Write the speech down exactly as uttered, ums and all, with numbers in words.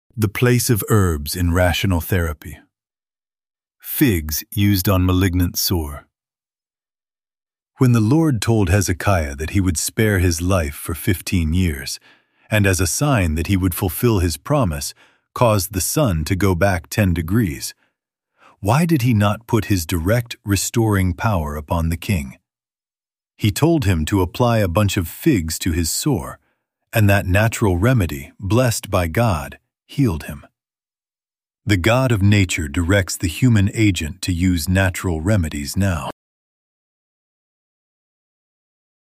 The place of herbs in rational therapy. Figs used on malignant sore. When the Lord told Hezekiah that he would spare his life for fifteen years, and as a sign that he would fulfill his promise, caused the sun to go back ten degrees, why did he not put his direct restoring power upon the king? He told him to apply a bunch of figs to his sore, and that natural remedy, blessed by God, healed him. The God of nature directs the human agent to use natural remedies now.